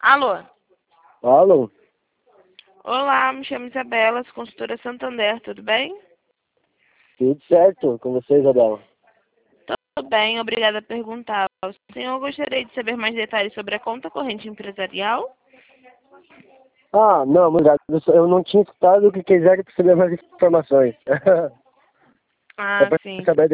Alô? Alô? Olá, me chamo Isabela, sou consultora Santander, tudo bem? Tudo certo com você, Isabela? Tudo bem, obrigada por perguntar. O senhor gostaria de saber mais detalhes sobre a conta corrente empresarial? Ah, não, obrigado. Eu não tinha escutado o que quiser saber mais informações. Ah, É para sim. saber